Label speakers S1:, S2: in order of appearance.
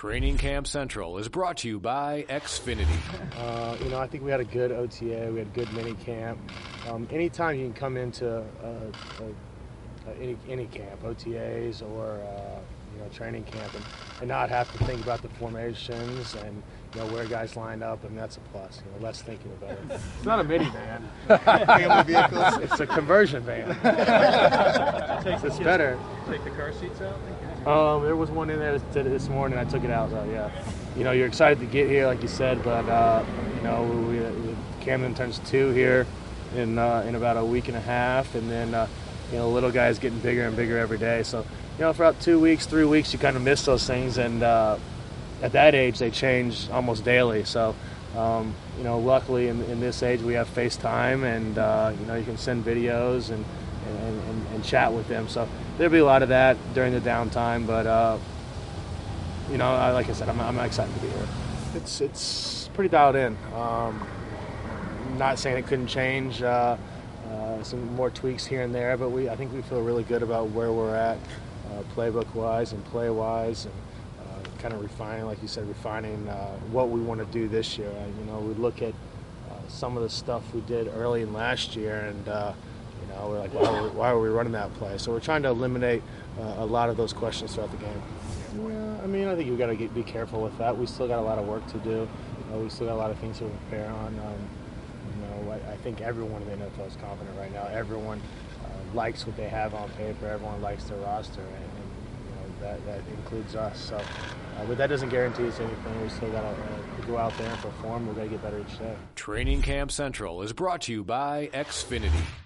S1: Training Camp Central is brought to you by Xfinity.
S2: I think we had a good OTA. We had good mini camp. Anytime you can come into any camp, OTAs or training camp, and not have to think about the formations and where guys line up, and that's a plus. Less thinking about it. It's not a minivan.
S3: Family vehicles.
S2: It's a conversion van. It's better.
S4: Take the car seats out?
S2: There was one in there this morning. I took it out. So yeah, you're excited to get here, like you said, but Camden turns 2 here in about a week and a half, and then the little guy is getting bigger and bigger every day. So for about 2 weeks, 3 weeks, you kind of miss those things, and at that age they change almost daily. So luckily in this age we have FaceTime, and you can send videos and chat with them. So there'll be a lot of that during the downtime, but like I said, I'm excited to be here. It's pretty dialed in. Not saying it couldn't change, some more tweaks here and there, but I think we feel really good about where we're at, playbook wise and play wise, and kind of refining what we want to do this year. We look at some of the stuff we did early in last year, and we're like, why are we running that play? So we're trying to eliminate a lot of those questions throughout the game. Yeah, I think you've got to be careful with that. We still got a lot of work to do. We still got a lot of things to prepare on. I think everyone in the NFL is confident right now. Everyone likes what they have on paper. Everyone likes their roster, and that includes us. So, but that doesn't guarantee us anything. We still got to go out there and perform. We've got to get better each day.
S1: Training Camp Central is brought to you by Xfinity.